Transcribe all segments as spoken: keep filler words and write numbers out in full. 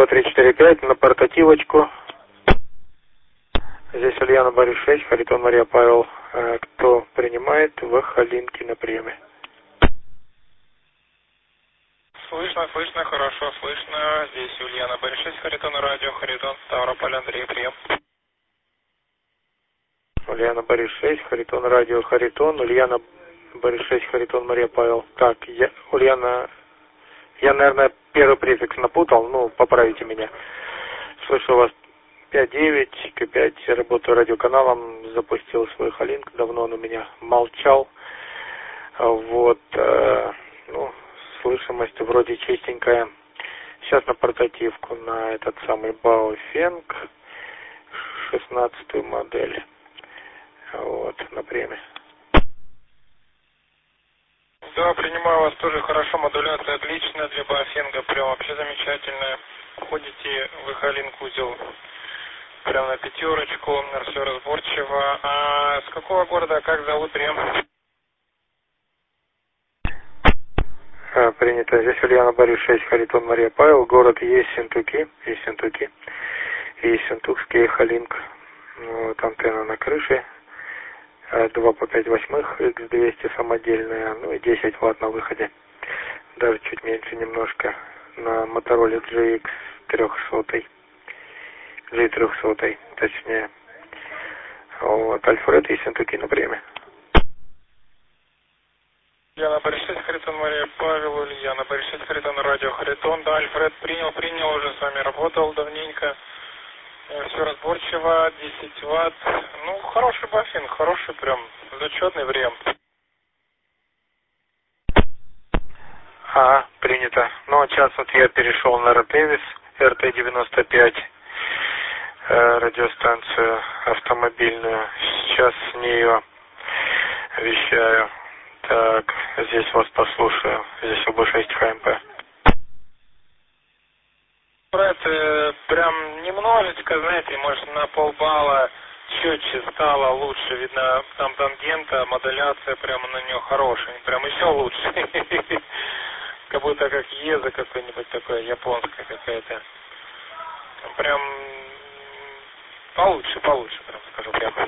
два, три, четыре, пять на портативочку. Здесь Ульяна Борис шесть, Харитон Мария Павел. Кто принимает в Халинке на приеме? Слышно, слышно, хорошо слышно. Здесь Ульяна Борис шесть, Харитон радио, Харитон, Ставрополь, Андрей, прием. Ульяна Борис шесть, Харитон радио, Харитон, Ульяна Борис шесть, Харитон Мария Павел. Так, я, Ульяна, я, наверное, первый префикс напутал, ну, поправите меня. Слышу вас пять девять, К пять, работаю радиоканалом, запустил свой Халинк, давно он у меня молчал. Вот, э, ну, слышимость вроде чистенькая. Сейчас на портативку, на этот самый Баофенг, шестнадцатую модель. Вот, на премии. Да, принимаю вас тоже хорошо, модуляция отличная для Баофенга, прям вообще замечательная. Входите в Халинк узел прям на пятерочку, все разборчиво. А с какого города, как зовут прием? А, принято. Здесь Ульяна Борис шесть, Харитон Мария Павел, город Ессентуки, Ессентуки, Ессентукский Халинк. Вот, антенна на крыше, два по пять восьмых, икс двести самодельная, ну и десять ватт на выходе, даже чуть меньше немножко, на Motorola джи икс триста, джи триста, точнее. Вот, Альфред Ессентуки на приеме. Ульяна Борис шесть, Харитон Мария Павел, Ульяна Борис шесть, Харитон радио, Харитон, да, Альфред принял, принял, уже с вами работал давненько. Все разборчиво, десять ватт. Ну, хороший Баофенг, хороший прям, зачетный вариант. А, принято. Ну, а сейчас вот я перешел на Ротевис, эр тэ девяносто пять, э, радиостанцию автомобильную. Сейчас с нее вещаю. Так, здесь вас послушаю. Здесь ОБ шесть ха эм пэ. Это прям немножечко, знаете, может на полбалла четче стало лучше. Видно, там тангента, модуляция прямо на нее хорошая. Прям еще лучше. Как будто как еза какой-нибудь такой, японская какая-то. Прям получше, получше, прям скажу прямо.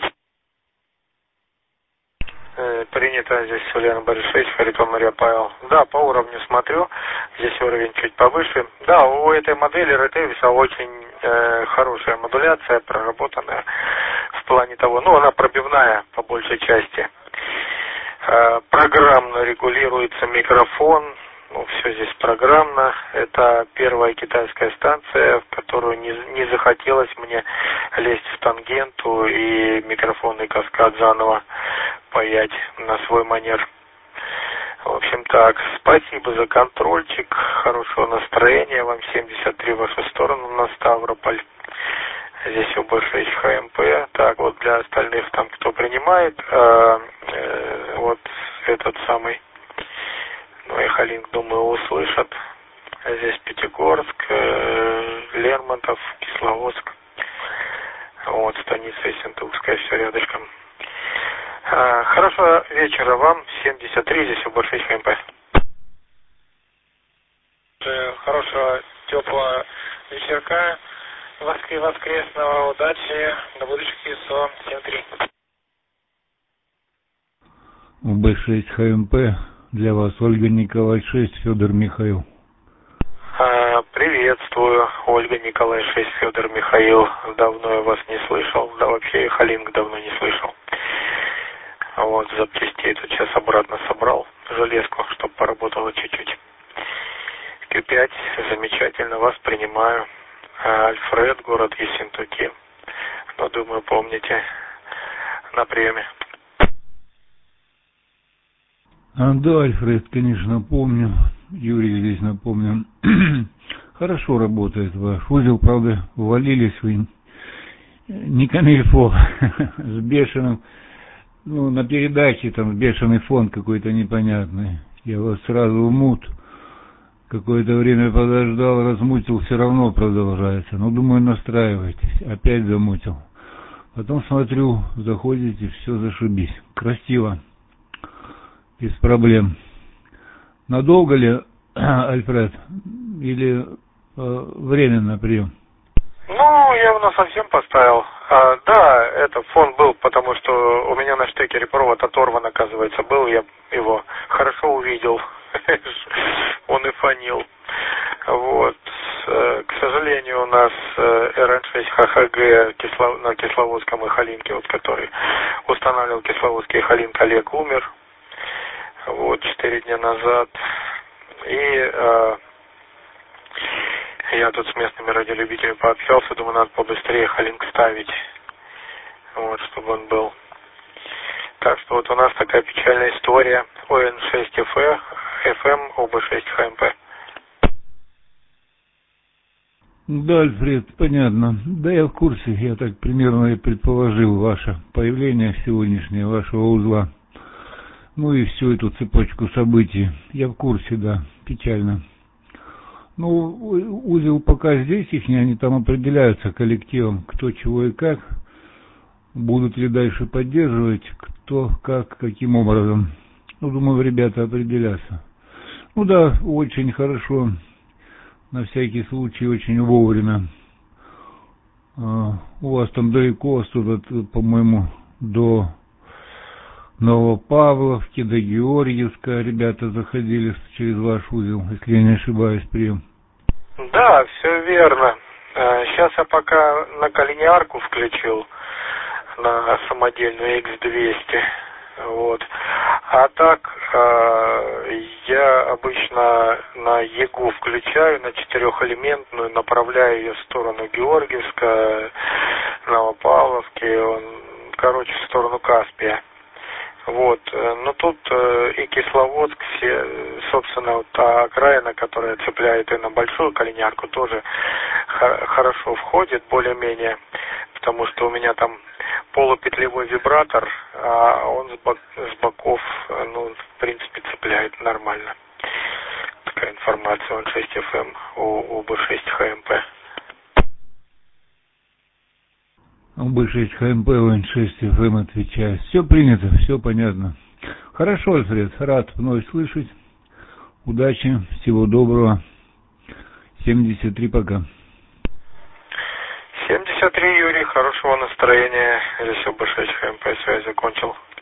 Принято. Здесь Ульяна Борис шесть, Харитон Мария Павел. Да, по уровню смотрю. Здесь уровень чуть повыше. Да, у этой модели Ротевиса очень э, хорошая модуляция, проработанная в плане того, ну, она пробивная по большей части. Э, программно регулируется микрофон. Ну, все здесь программно. Это первая китайская станция, в которую не, не захотелось мне лезть в тангенту и микрофонный каскад заново паять на свой манер. В общем так, спасибо за контрольчик, хорошего настроения вам, семьдесят три в вашу сторону на Ставрополь. Здесь ОБ шесть ха эм пэ. Так, вот для остальных там, кто принимает, э, э, вот этот самый, ну и Халинк, думаю, услышат. Здесь Пятигорск, э, Лермонтов, Кисловодск. Вот, станица Ессентукская, все рядышком. А, хорошего вечера вам, семьдесят три, здесь ОБ шесть ха эм пэ. Хорошего, теплого вечерка, воскресного, удачи, до будущих ИСО, семь три. ОБ шесть ха эм пэ, для вас Ольга Николай шесть, Федор Михаил. А, приветствую, Ольга Николай шесть, Федор Михаил. Давно я вас не слышал, да вообще и Халинк давно не слышал. Вот, запчастей тут сейчас обратно собрал железку, чтобы поработало чуть-чуть. Q пять, замечательно, вас принимаю. Альфред, город Ессентуки. Ну, думаю, помните, на приеме. А, да, Альфред, конечно, помню. Юрий здесь напомню. Хорошо работает ваш узел, правда, увалились вы не камильфо, с бешеным, ну, на передаче там бешеный фон какой-то непонятный. Я вас сразу в мут. Какое-то время подождал, размутил, все равно продолжается. Ну, думаю, настраивайтесь. Опять замутил. Потом смотрю, заходите, все зашибись. Красиво. Без проблем. Надолго ли, Альфред? Или время на прием? Ну, я его на совсем поставил. А, да, это фон был, потому что у меня на штекере провод оторван, оказывается, был. Я его хорошо увидел. Он и фонил. Вот. К сожалению, у нас эр эн шесть ха ха гэ на Кисловодском и Халинке, вот, который устанавливал Кисловодский и Халинка, Олег, умер. Вот, четыре дня назад. И э, я тут с местными радиолюбителями пообщался, думаю, надо побыстрее Халинк ставить, вот, чтобы он был. Так что вот у нас такая печальная история. о эн шесть эф эм, о бэ шесть ха эм пэ. Да, Альфред, понятно. Да, я в курсе, я так примерно и предположил ваше появление сегодняшнее, вашего узла. Ну и всю эту цепочку событий. Я в курсе, да, печально. Ну, узел пока здесь их, они там определяются коллективом, кто чего и как. Будут ли дальше поддерживать, кто, как, каким образом. Ну, думаю, ребята определятся. Ну да, очень хорошо. На всякий случай, очень вовремя. У вас там далеко, отсюда, по-моему, до Новопавловки, до Георгиевска ребята заходили через ваш узел, если я не ошибаюсь, прием. Да, все верно. Сейчас я пока на коллинарку включил, на самодельную икс двести. Вот. А так э, я обычно на ЕГУ включаю, на четырехэлементную, направляю ее в сторону Георгиевска, Новопавловки, он, короче, в сторону Каспия. Вот. Но тут э, и Кисловодск, все, собственно, вот та окраина, которая цепляет и на большую коллинарку, тоже х- хорошо входит, более-менее, потому что у меня там полупетлевой вибратор, а он с, бок, с боков, ну, в принципе, цепляет нормально. Такая информация, он шесть эф эм, о бэ шесть ха эм пэ. о бэ шесть ха эм пэ, о эн шесть эф эм отвечает. Все принято, все понятно. Хорошо, Альфред, рад вновь слышать. Удачи, всего доброго. семьдесят три пока. семьдесят три, Юрий, хорошего настроения. Здесь о бэ шесть ха эм пэ, связь закончил.